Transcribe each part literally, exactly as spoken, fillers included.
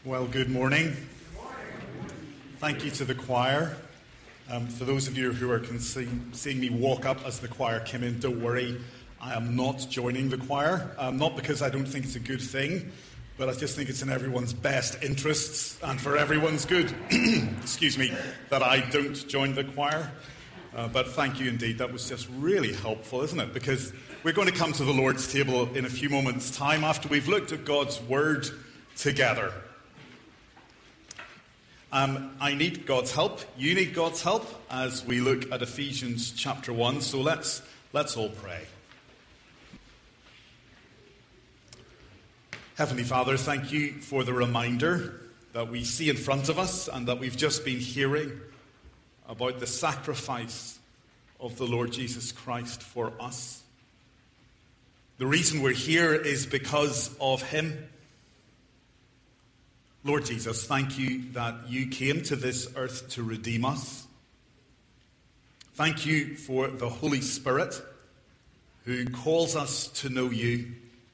Well, good morning. Good morning. Thank you to the choir. Um, for those of you who are see, seeing me walk up as the choir came in, don't worry, I am not joining the choir. Um, not because I don't think it's a good thing, but I just think it's in everyone's best interests and for everyone's good, excuse me, that I don't join the choir. Uh, but thank you indeed. That was just really helpful, isn't it? Because we're going to come to the Lord's table in a few moments' time after we've looked at God's Word together. Um, I need God's help. You need God's help as we look at Ephesians chapter one. So let's let's all pray. Heavenly Father, thank you for the reminder that we see in front of us and that we've just been hearing about the sacrifice of the Lord Jesus Christ for us. The reason we're here is because of him. Lord Jesus, thank you that you came to this earth to redeem us. Thank you for the Holy Spirit who calls us to know you.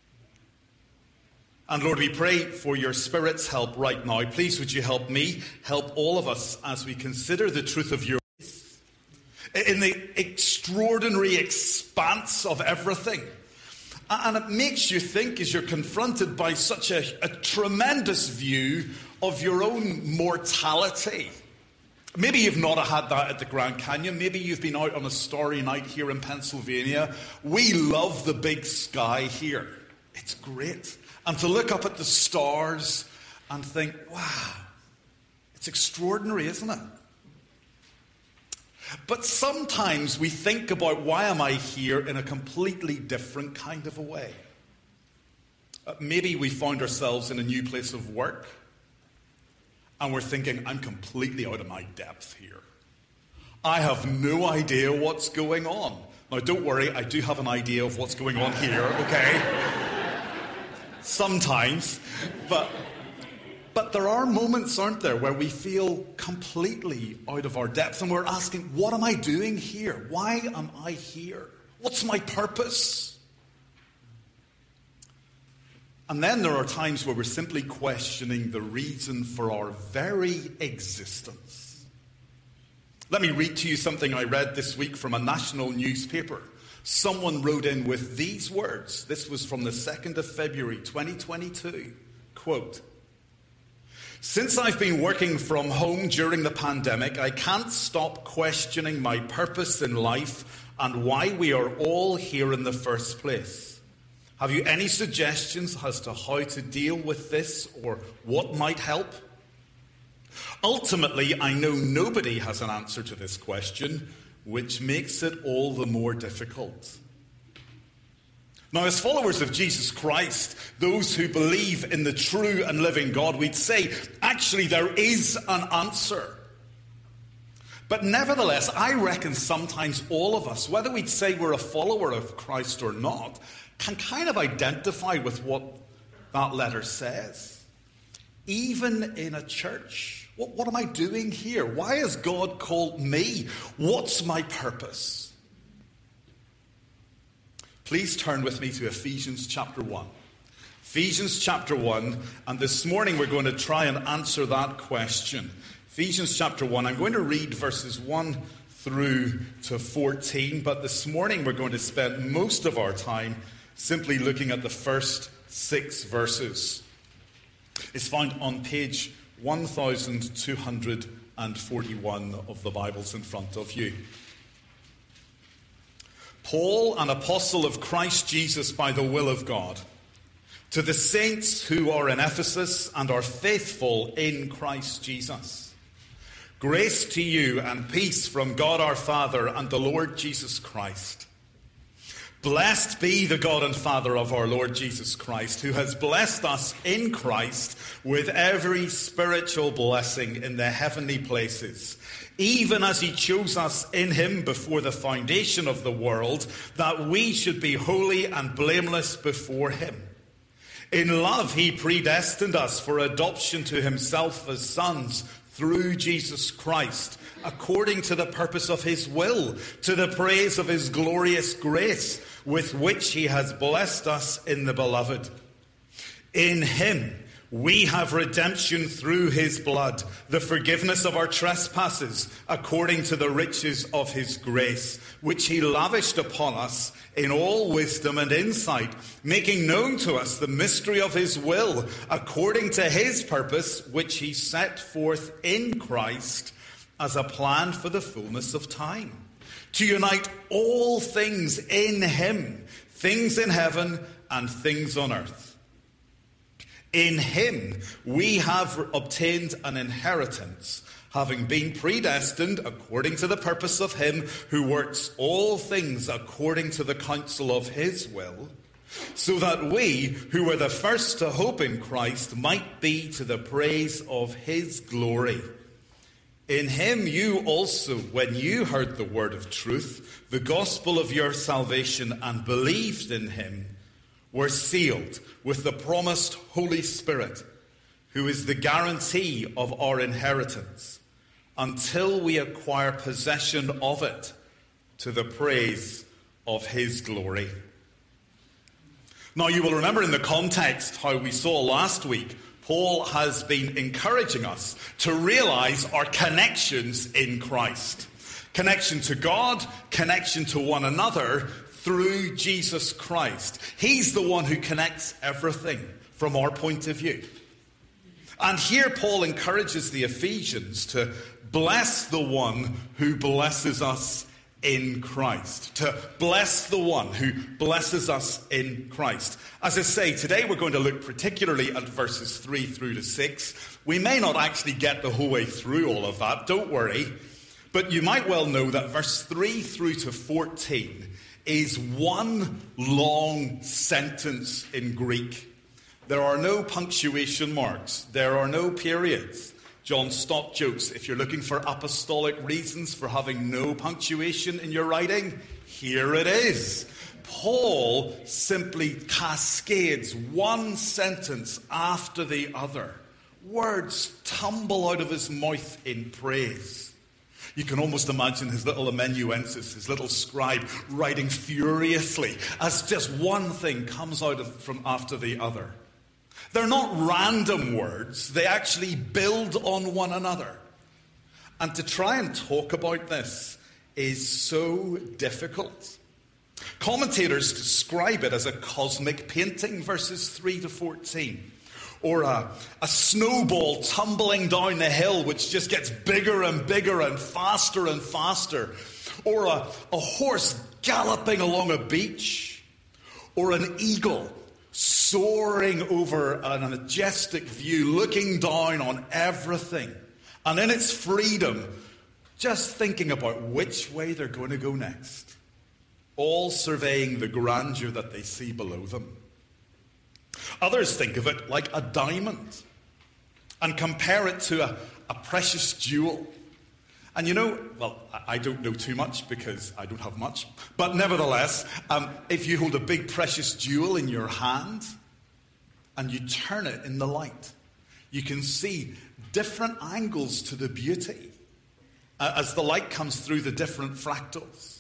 And Lord, we pray for your Spirit's help right now. Please would you help me, help all of us as we consider the truth of your ways in the extraordinary expanse of everything. And it makes you think as you're confronted by such a, a tremendous view of your own mortality. Maybe you've not had that at the Grand Canyon. Maybe you've been out on a starry night here in Pennsylvania. We love the big sky here. It's great. And to look up at the stars and think, wow, it's extraordinary, isn't it? But sometimes we think about why am I here in a completely different kind of a way. Uh, maybe we found ourselves in a new place of work and we're thinking, I'm completely out of my depth here. I have no idea what's going on. Now don't worry, I do have an idea of what's going on here, okay? Sometimes, but... But there are moments, aren't there, where we feel completely out of our depth and we're asking, what am I doing here? Why am I here? What's my purpose? And then there are times where we're simply questioning the reason for our very existence. Let me read to you something I read this week from a national newspaper. Someone wrote in with these words. This was from the second of February, twenty twenty-two. Quote, "Since I've been working from home during the pandemic, I can't stop questioning my purpose in life and why we are all here in the first place. Have you any suggestions as to how to deal with this or what might help? Ultimately, I know nobody has an answer to this question, which makes it all the more difficult." Now, as followers of Jesus Christ, those who believe in the true and living God, we'd say, actually, there is an answer. But nevertheless, I reckon sometimes all of us, whether we'd say we're a follower of Christ or not, can kind of identify with what that letter says. Even in a church, what, what am I doing here? Why has God called me? What's my purpose? Please turn with me to Ephesians chapter one. Ephesians chapter one, and this morning we're going to try and answer that question. Ephesians chapter one, I'm going to read verses one through to fourteen, but this morning we're going to spend most of our time simply looking at the first six verses. It's found on page one thousand two hundred forty-one of the Bibles in front of you. Paul, an apostle of Christ Jesus by the will of God, to the saints who are in Ephesus and are faithful in Christ Jesus. Grace to you and peace from God our Father and the Lord Jesus Christ. Blessed be the God and Father of our Lord Jesus Christ, who has blessed us in Christ with every spiritual blessing in the heavenly places, even as he chose us in him before the foundation of the world, that we should be holy and blameless before him. In love he predestined us for adoption to himself as sons through Jesus Christ, according to the purpose of his will, to the praise of his glorious grace, with which he has blessed us in the beloved. In him We have redemption through his blood, the forgiveness of our trespasses, according to the riches of his grace, which he lavished upon us in all wisdom and insight, making known to us the mystery of his will, according to his purpose, which he set forth in Christ as a plan for the fullness of time, to unite all things in him, things in heaven and things on earth. In him we have obtained an inheritance, having been predestined according to the purpose of him who works all things according to the counsel of his will, so that we, who were the first to hope in Christ, might be to the praise of his glory. In him you also, when you heard the word of truth, the gospel of your salvation, and believed in him, were sealed with the promised Holy Spirit, who is the guarantee of our inheritance, until we acquire possession of it to the praise of his glory. Now, you will remember in the context how we saw last week, Paul has been encouraging us to realize our connections in Christ. Connection to God, connection to one another, through Jesus Christ. He's the one who connects everything from our point of view. And here Paul encourages the Ephesians to bless the one who blesses us in Christ. To bless the one who blesses us in Christ. As I say, today we're going to look particularly at verses three through to six. We may not actually get the whole way through all of that, don't worry. But you might well know that verse three through to fourteen is one long sentence in Greek. There are no punctuation marks. There are no periods. John Stott jokes, if you're looking for apostolic reasons for having no punctuation in your writing, here it is. Paul simply cascades one sentence after the other. Words tumble out of his mouth in praise. You can almost imagine his little amanuensis, his little scribe, writing furiously as just one thing comes out of, from after the other. They're not random words. They actually build on one another. And to try and talk about this is so difficult. Commentators describe it as a cosmic painting, verses three to fourteen. Or a, a snowball tumbling down the hill, which just gets bigger and bigger and faster and faster. Or a, a horse galloping along a beach. Or an eagle soaring over a majestic view, looking down on everything. And in its freedom, just thinking about which way they're going to go next. All surveying the grandeur that they see below them. Others think of it like a diamond and compare it to a, a precious jewel. And you know, well, I don't know too much because I don't have much. But nevertheless, um, if you hold a big precious jewel in your hand and you turn it in the light, you can see different angles to the beauty uh, as the light comes through the different fractals.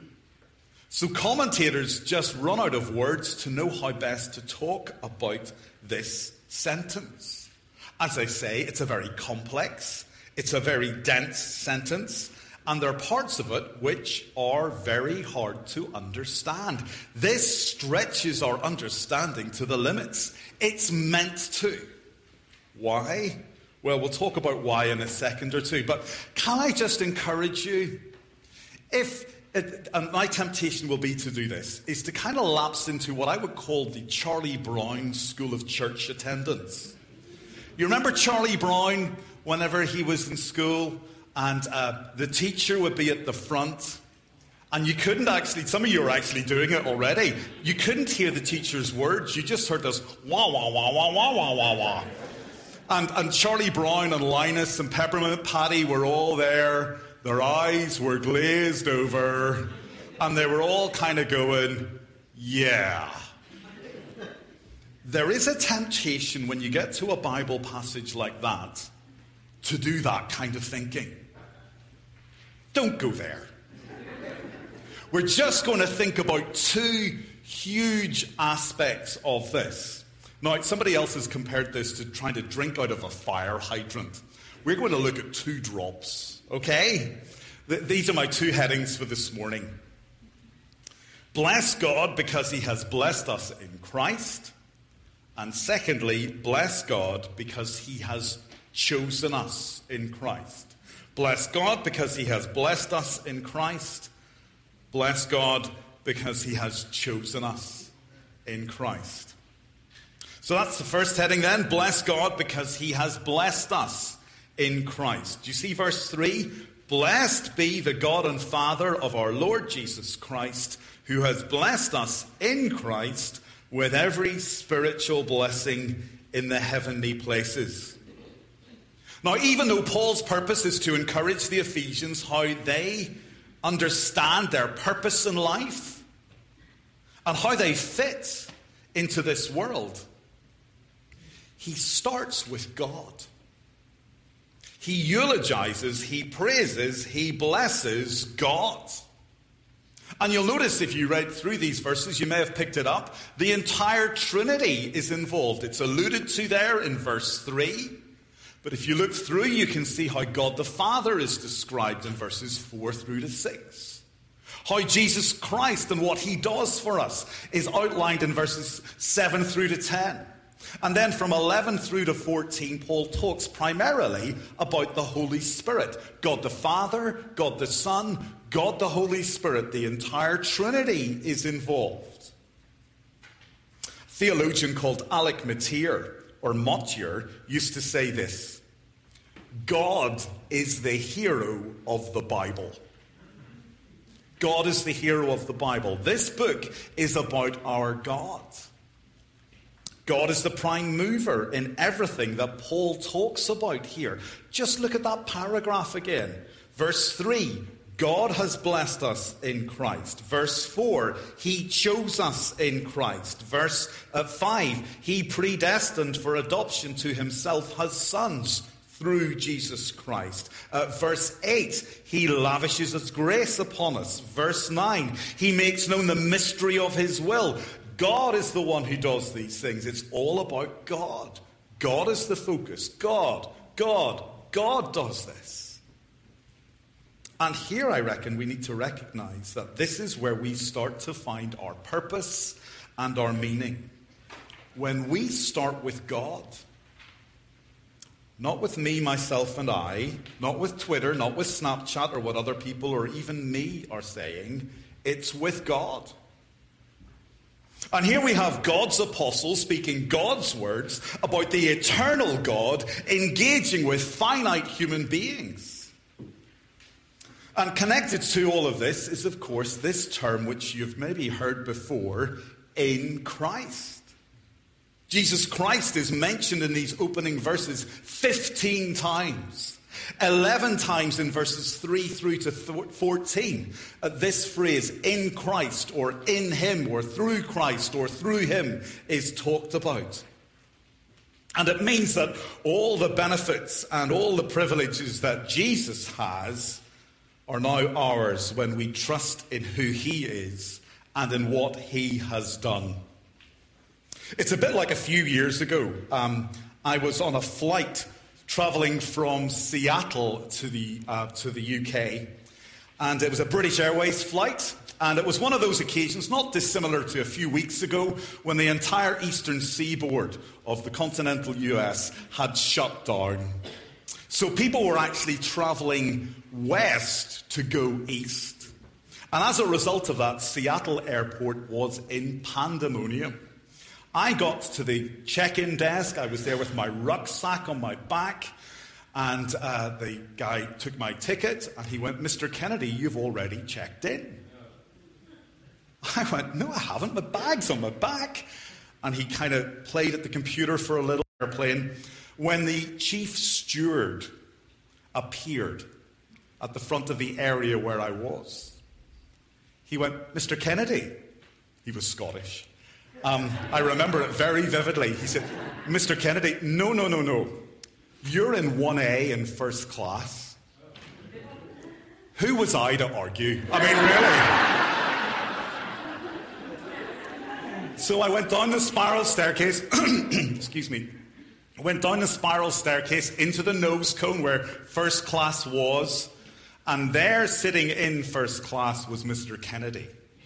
So commentators just run out of words to know how best to talk about this sentence. As I say, it's a very complex, it's a very dense sentence, and there are parts of it which are very hard to understand. This stretches our understanding to the limits. It's meant to. Why? Well, we'll talk about why in a second or two, but can I just encourage you? If It, and my temptation will be to do this, is to kind of lapse into what I would call the Charlie Brown school of church attendance. You remember Charlie Brown whenever he was in school and uh, the teacher would be at the front and you couldn't actually, some of you are actually doing it already, you couldn't hear the teacher's words, you just heard this wah, wah, wah, wah, wah, wah, wah, wah. And, and Charlie Brown and Linus and Peppermint Patty were all there. Their eyes were glazed over, and they were all kind of going, yeah. There is a temptation when you get to a Bible passage like that to do that kind of thinking. Don't go there. We're just going to think about two huge aspects of this. Now, somebody else has compared this to trying to drink out of a fire hydrant. We're going to look at two drops, okay? Th- these are my two headings for this morning. Bless God because he has blessed us in Christ. And secondly, bless God because he has chosen us in Christ. Bless God because he has blessed us in Christ. Bless God because he has chosen us in Christ. So that's the first heading then. Bless God because he has blessed us in Christ. Do you see verse three? Blessed be the God and Father of our Lord Jesus Christ, who has blessed us in Christ with every spiritual blessing in the heavenly places. Now, even though Paul's purpose is to encourage the Ephesians how they understand their purpose in life and how they fit into this world, he starts with God. He eulogizes, he praises, he blesses God. And you'll notice if you read through these verses, you may have picked it up, the entire Trinity is involved. It's alluded to there in verse three. But if you look through, you can see how God the Father is described in verses four through to six. How Jesus Christ and what he does for us is outlined in verses seven through to ten. And then from eleven through to fourteen, Paul talks primarily about the Holy Spirit. God the Father, God the Son, God the Holy Spirit. The entire Trinity is involved. A theologian called Alec Motyer, or Motyer, used to say this: God is the hero of the Bible. God is the hero of the Bible. This book is about our God. God is the prime mover in everything that Paul talks about here. Just look at that paragraph again. Verse three, God has blessed us in Christ. Verse four, he chose us in Christ. Verse five, he predestined for adoption to himself as sons through Jesus Christ. Uh, verse eight, he lavishes his grace upon us. Verse nine, he makes known the mystery of his will. God is the one who does these things. It's all about God. God is the focus. God, God, God does this. And here I reckon we need to recognize that this is where we start to find our purpose and our meaning. When we start with God, not with me, myself, and I, not with Twitter, not with Snapchat or what other people or even me are saying, it's with God. And here we have God's apostles speaking God's words about the eternal God engaging with finite human beings. And connected to all of this is, of course, this term which you've maybe heard before, in Christ. Jesus Christ is mentioned in these opening verses fifteen times. eleven times in verses three through to fourteen. Uh, this phrase, in Christ, or in him, or through Christ, or through him, is talked about. And it means that all the benefits and all the privileges that Jesus has are now ours when we trust in who he is and in what he has done. It's a bit like a few years ago. Um, I was on a flight travelling from Seattle to the uh, to the U K, and it was a British Airways flight, and it was one of those occasions not dissimilar to a few weeks ago when the entire eastern seaboard of the continental U S had shut down. So people were actually travelling west to go east, and as a result of that, Seattle Airport was in pandemonium. I got to the check-in desk. I was there with my rucksack on my back, and uh, the guy took my ticket, and he went, "Mister Kennedy, you've already checked in." I went, "No, I haven't. My bag's on my back." And he kind of played at the computer for a little airplane. When the chief steward appeared at the front of the area where I was, he went, "Mister Kennedy." He was Scottish. Um, I remember it very vividly. He said, "Mister Kennedy, no, no, no, no. You're in one A in first class." Who was I to argue? I mean, really? So I went down the spiral staircase, excuse me, I went down the spiral staircase into the nose cone where first class was, and there sitting in first class was Mister Kennedy.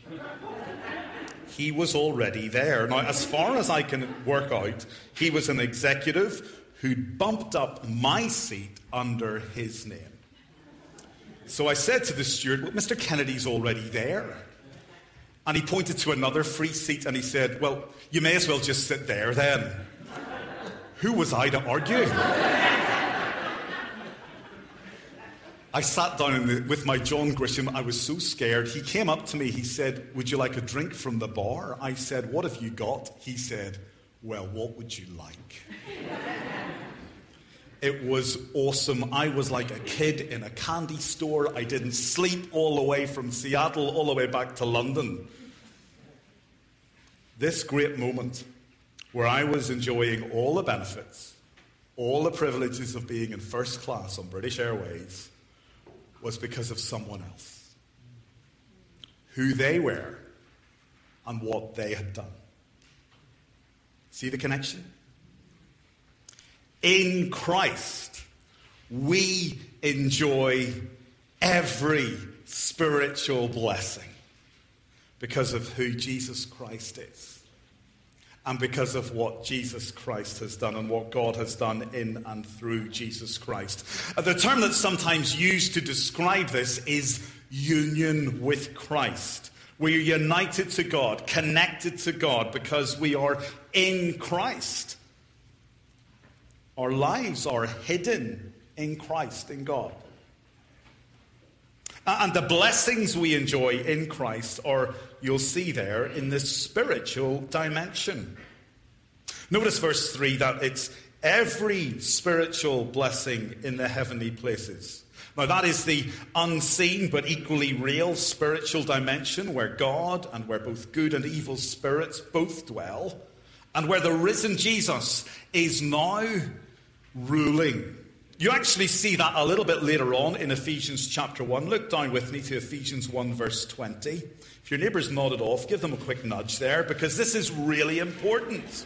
He was already there. Now, as far as I can work out, he was an executive who'd bumped up my seat under his name. So I said to the steward, well, Mister Kennedy's already there. And he pointed to another free seat and he said, well, you may as well just sit there then. Who was I to argue? I sat down in the, with my John Grisham. I was so scared. He came up to me. He said, would you like a drink from the bar? I said, what have you got? He said, well, what would you like? It was awesome. I was like a kid in a candy store. I didn't sleep all the way from Seattle all the way back to London. This great moment where I was enjoying all the benefits, all the privileges of being in first class on British Airways was because of someone else. Who they were and what they had done. See the connection? In Christ, we enjoy every spiritual blessing because of who Jesus Christ is and because of what Jesus Christ has done and what God has done in and through Jesus Christ. The term that's sometimes used to describe this is union with Christ. We are united to God, connected to God because we are in Christ. Our lives are hidden in Christ, in God. And the blessings we enjoy in Christ are, you'll see there, in the spiritual dimension. Notice verse three, that it's every spiritual blessing in the heavenly places. Now that is the unseen but equally real spiritual dimension where God and where both good and evil spirits both dwell, and where the risen Jesus is now ruling. You actually see that a little bit later on in Ephesians chapter one. Look down with me to Ephesians one verse twenty. If your neighbour's nodded off, give them a quick nudge there, because this is really important.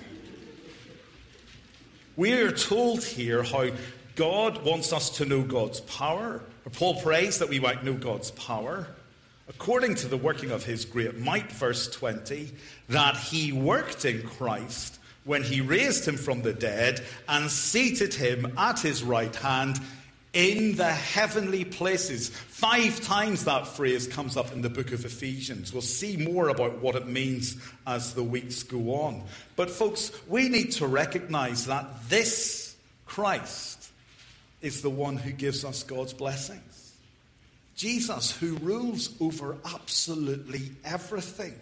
We are told here how God wants us to know God's power. Paul prays that we might know God's power, according to the working of his great might, verse twenty, that he worked in Christ when he raised him from the dead and seated him at his right hand in the heavenly places. Five times that phrase comes up in the book of Ephesians. We'll see more about what it means as the weeks go on. But folks, we need to recognize that this Christ is the one who gives us God's blessings. Jesus, who rules over absolutely everything.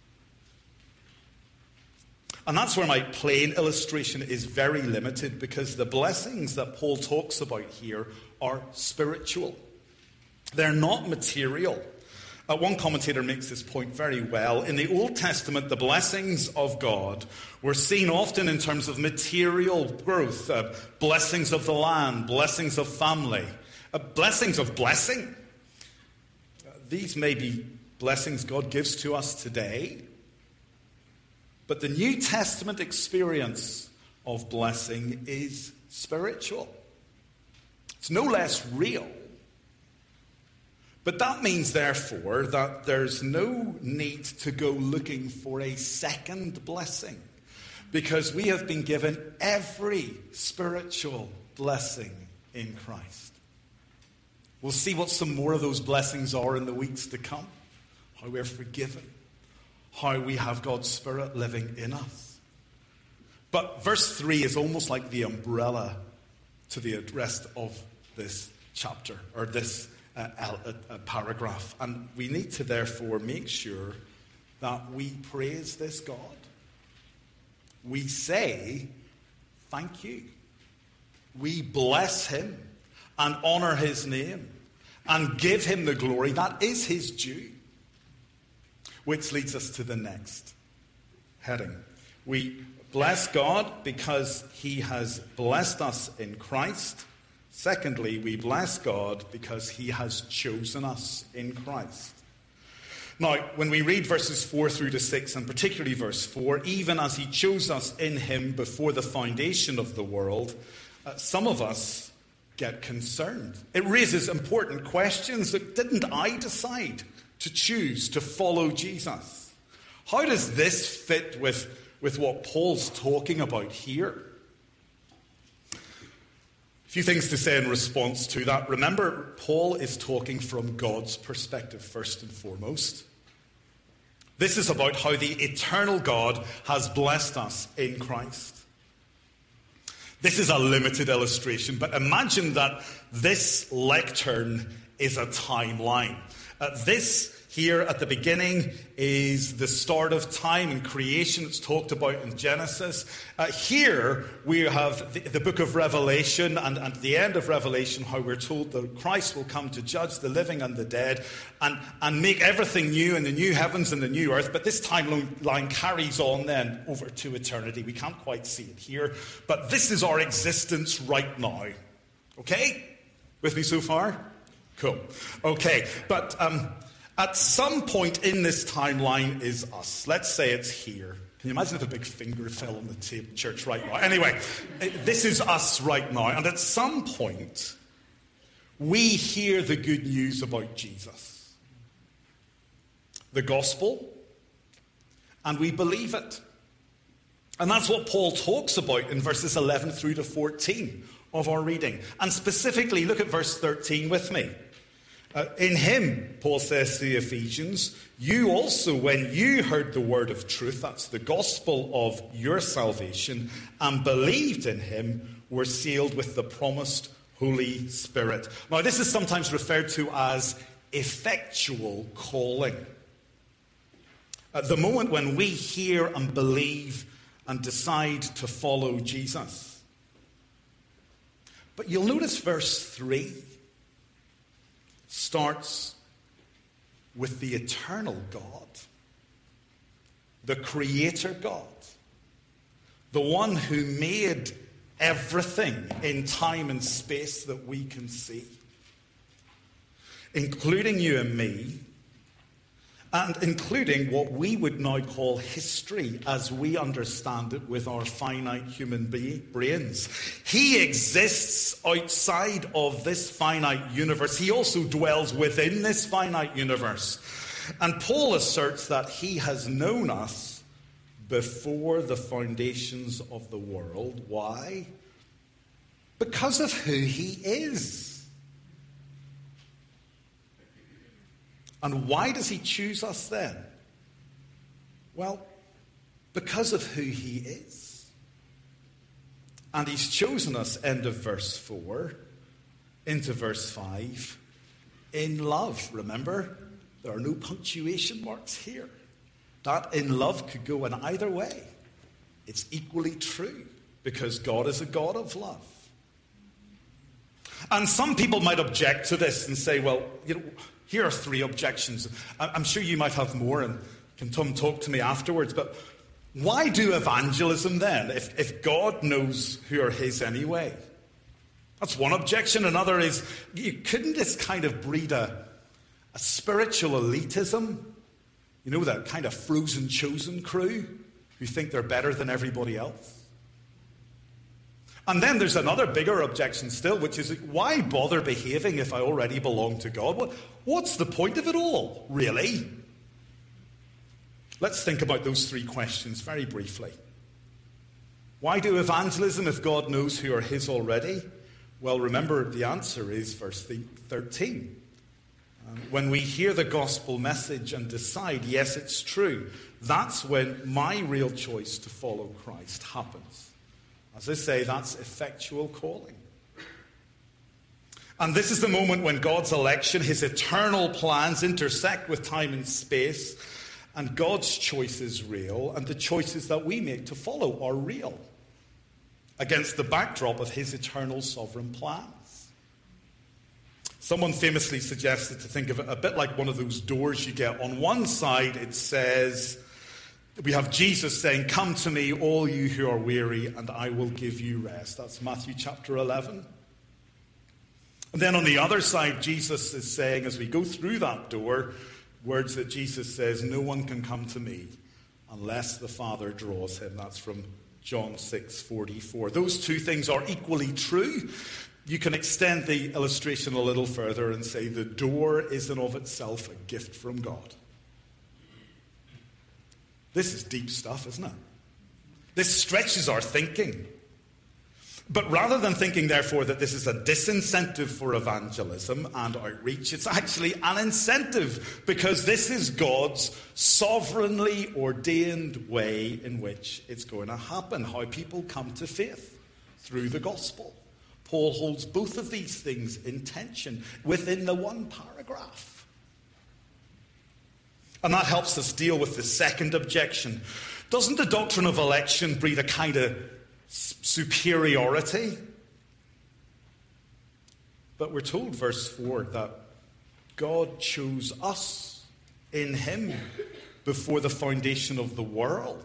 And that's where my plain illustration is very limited, because the blessings that Paul talks about here are spiritual. They're not material. Uh, one commentator makes this point very well. In the Old Testament, the blessings of God were seen often in terms of material growth, uh, blessings of the land, blessings of family, uh, blessings of blessing. Uh, these may be blessings God gives to us today. But the New Testament experience of blessing is spiritual. It's no less real. But that means, therefore, that there's no need to go looking for a second blessing, because we have been given every spiritual blessing in Christ. We'll see what some more of those blessings are in the weeks to come, how we're forgiven, how we have God's Spirit living in us. But verse three is almost like the umbrella to the rest of this chapter, or this uh, uh, uh, paragraph. And we need to therefore make sure that we praise this God. We say, thank you. We bless him and honor his name and give him the glory that is his due. Which leads us to the next heading. We bless God because he has blessed us in Christ. Secondly, we bless God because he has chosen us in Christ. Now, when we read verses four through to six, and particularly verse four, even as he chose us in him before the foundation of the world, uh, some of us get concerned. It raises important questions. That didn't I decide to choose to follow Jesus? How does this fit with, with what Paul's talking about here? A few things to say in response to that. Remember, Paul is talking from God's perspective first and foremost. This is about how the eternal God has blessed us in Christ. This is a limited illustration, but imagine that this lectern is a timeline. Uh, this here at the beginning is the start of time and creation. It's talked about in Genesis. Uh, here we have the, the book of Revelation, and, and at the end of Revelation, how we're told that Christ will come to judge the living and the dead and, and make everything new in the new heavens and the new earth. But this timeline carries on then over to eternity. We can't quite see it here, but this is our existence right now. Okay? With me so far? Cool. Okay, but um, at some point in this timeline is us. Let's say it's here. Can you imagine if a big finger fell on the table, church right now? Anyway, this is us right now. And at some point, we hear the good news about Jesus. The gospel. And we believe it. And that's what Paul talks about in verses eleven through to fourteen of our reading. And specifically, look at verse thirteen with me. Uh, in him, Paul says to the Ephesians, you also, when you heard the word of truth, that's the gospel of your salvation, and believed in him, were sealed with the promised Holy Spirit. Now, this is sometimes referred to as effectual calling. At the moment when we hear and believe and decide to follow Jesus. But you'll notice verse three starts with the eternal God, the Creator God, the one who made everything in time and space that we can see, including you and me, and including what we would now call history as we understand it with our finite human brains. He exists outside of this finite universe. He also dwells within this finite universe. And Paul asserts that he has known us before the foundations of the world. Why? Because of who he is. And why does he choose us then? Well, because of who he is. And he's chosen us, end of verse four, into verse five, in love. Remember, there are no punctuation marks here. That in love could go in either way. It's equally true, because God is a God of love. And some people might object to this and say, well, you know, here are three objections. I'm sure you might have more and can come talk to me afterwards. But why do evangelism then, if, if God knows who are his anyway? That's one objection. Another is, you, couldn't this kind of breed a, a spiritual elitism? You know, that kind of frozen chosen crew who think they're better than everybody else? And then there's another bigger objection still, which is, why bother behaving if I already belong to God? What, what's the point of it all, really? Let's think about those three questions very briefly. Why do evangelism if God knows who are his already? Well, remember, the answer is verse thirteen. Um, when we hear the gospel message and decide, yes, it's true, that's when my real choice to follow Christ happens. As I say, that's effectual calling. And this is the moment when God's election, his eternal plans intersect with time and space, and God's choice is real, and the choices that we make to follow are real, against the backdrop of his eternal sovereign plans. Someone famously suggested to think of it a bit like one of those doors you get. On one side it says, we have Jesus saying, come to me, all you who are weary, and I will give you rest. That's Matthew chapter eleven. And then on the other side, Jesus is saying, as we go through that door, Words that Jesus says, no one can come to me unless the Father draws him. That's from John six forty-four. Those two things are equally true. You can extend the illustration a little further and say the door is in of itself a gift from God. This is deep stuff, isn't it? This stretches our thinking. But rather than thinking, therefore, that this is a disincentive for evangelism and outreach, it's actually an incentive, because this is God's sovereignly ordained way in which it's going to happen, how people come to faith through the gospel. Paul holds both of these things in tension within the one paragraph. And that helps us deal with the second objection. Doesn't the doctrine of election breed a kind of superiority? But we're told, verse four, that God chose us in him before the foundation of the world.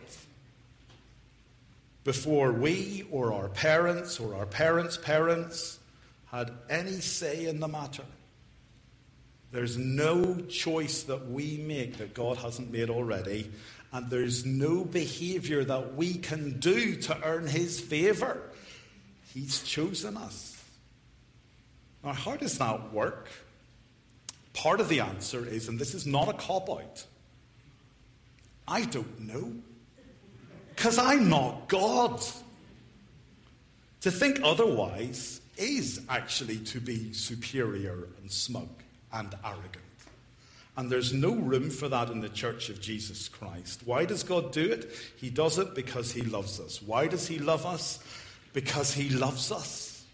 Before we or our parents or our parents' parents had any say in the matter. There's no choice that we make that God hasn't made already. And there's no behavior that we can do to earn his favor. He's chosen us. Now, how does that work? Part of the answer is, and this is not a cop-out, I don't know. Because I'm not God. To think otherwise is actually to be superior and smug and arrogant. And there's no room for that in the Church of Jesus Christ. Why does God do it? He does it because he loves us. Why does he love us? Because he loves us.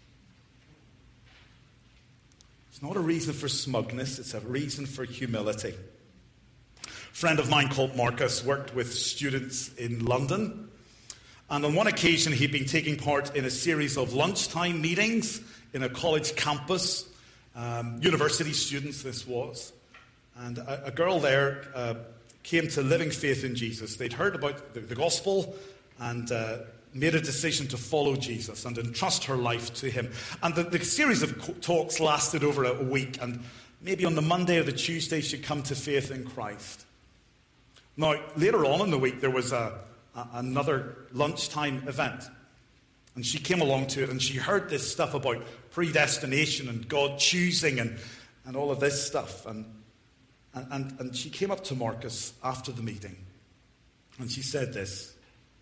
It's not a reason for smugness, it's a reason for humility. A friend of mine called Marcus worked with students in London. And on one occasion, he'd been taking part in a series of lunchtime meetings in a college campus. Um, university students, this was. And a, a girl there uh, came to living faith in Jesus. They'd heard about the, the gospel and uh, made a decision to follow Jesus and entrust her life to him. And the, the series of co- talks lasted over a, a week. And maybe on the Monday or the Tuesday, she'd come to faith in Christ. Now, later on in the week, there was a, a, another lunchtime event. And she came along to it, and she heard this stuff about predestination and God choosing and, and all of this stuff. And And, and, and she came up to Marcus after the meeting, and she said this: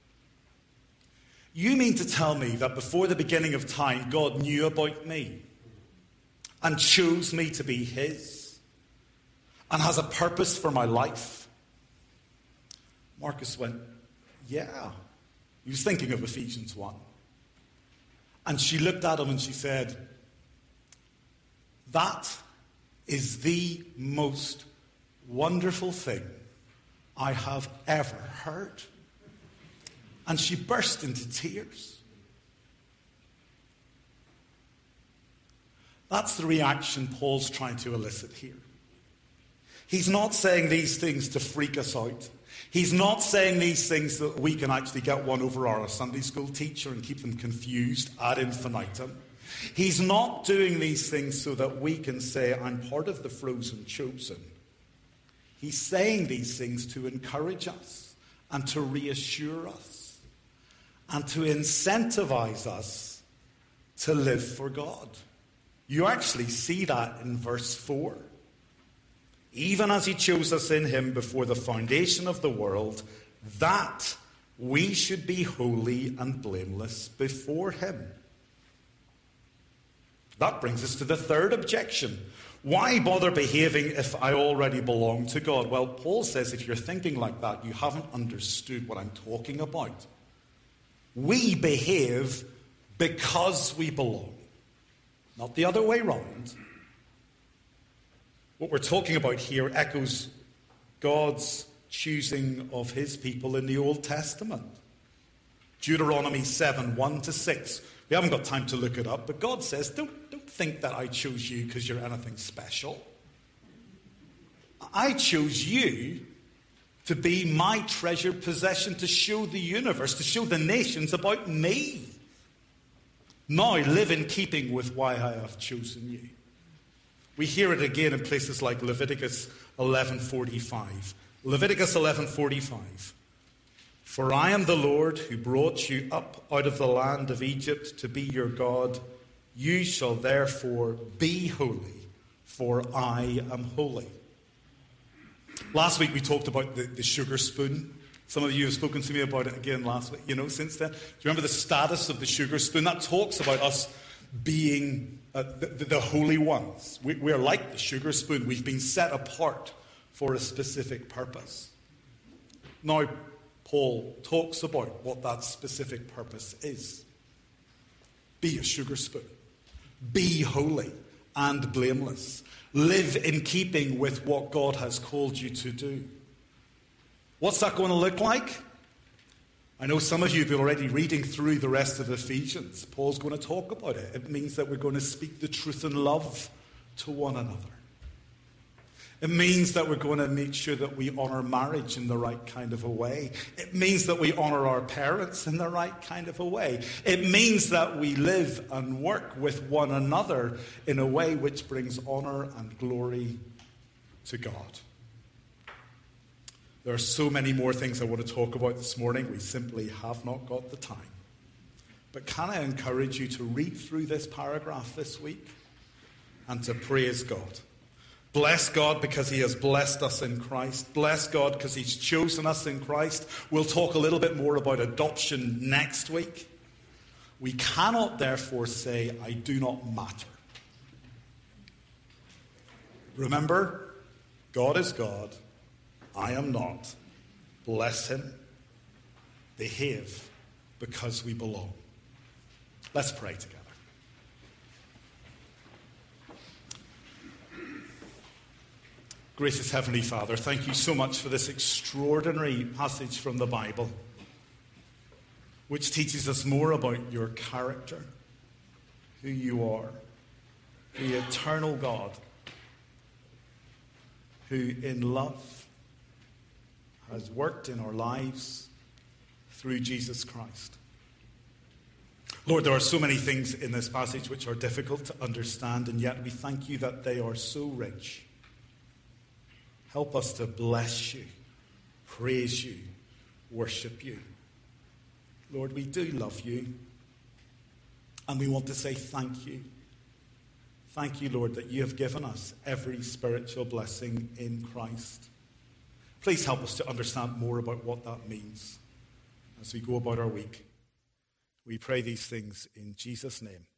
"You mean to tell me that before the beginning of time, God knew about me and chose me to be his and has a purpose for my life?" Marcus went, "Yeah." He was thinking of Ephesians one. And she looked at him and she said, "That is the most wonderful thing I have ever heard." And she burst into tears. That's the reaction Paul's trying to elicit here. He's not saying these things to freak us out. He's not saying these things that we can actually get one over our Sunday school teacher and keep them confused ad infinitum. He's not doing these things so that we can say, I'm part of the frozen chosen. He's saying these things to encourage us and to reassure us and to incentivize us to live for God. You actually see that in verse four. Even as he chose us in him before the foundation of the world, that we should be holy and blameless before him. That brings us to the third objection. Why bother behaving if I already belong to God? Well, Paul says if you're thinking like that, you haven't understood what I'm talking about. We behave because we belong, not the other way around. What we're talking about here echoes God's choosing of his people in the Old Testament. Deuteronomy seven, one to six. We haven't got time to look it up, but God says, don't, don't think that I chose you because you're anything special. I chose you to be my treasured possession, to show the universe, to show the nations about me. Now live in keeping with why I have chosen you. We hear it again in places like Leviticus eleven forty-five. Leviticus eleven forty-five. For I am the Lord who brought you up out of the land of Egypt to be your God. You shall therefore be holy, for I am holy. Last week we talked about the, the sugar spoon. Some of you have spoken to me about it again last week, you know, since then. Do you remember the status of the sugar spoon? That talks about us being uh, the, the holy ones. We, we're like the sugar spoon. We've been set apart for a specific purpose. Now, Paul talks about what that specific purpose is. Be a sugar spoon. Be holy and blameless. Live in keeping with what God has called you to do. What's that going to look like? I know some of you have been already reading through the rest of Ephesians. Paul's going to talk about it. It means that we're going to speak the truth in love to one another. It means that we're going to make sure that we honor marriage in the right kind of a way. It means that we honor our parents in the right kind of a way. It means that we live and work with one another in a way which brings honor and glory to God. There are so many more things I want to talk about this morning. We simply have not got the time. But can I encourage you to read through this paragraph this week and to praise God? Bless God because he has blessed us in Christ. Bless God because he's chosen us in Christ. We'll talk a little bit more about adoption next week. We cannot therefore say, I do not matter. Remember, God is God. I am not. Bless him. Behave because we belong. Let's pray together. Gracious Heavenly Father, thank you so much for this extraordinary passage from the Bible, which teaches us more about your character, who you are, the eternal God, who in love has worked in our lives through Jesus Christ. Lord, there are so many things in this passage which are difficult to understand, and yet we thank you that they are so rich. Help us to bless you, praise you, worship you. Lord, we do love you, and we want to say thank you. Thank you, Lord, that you have given us every spiritual blessing in Christ. Please help us to understand more about what that means as we go about our week. We pray these things in Jesus' name.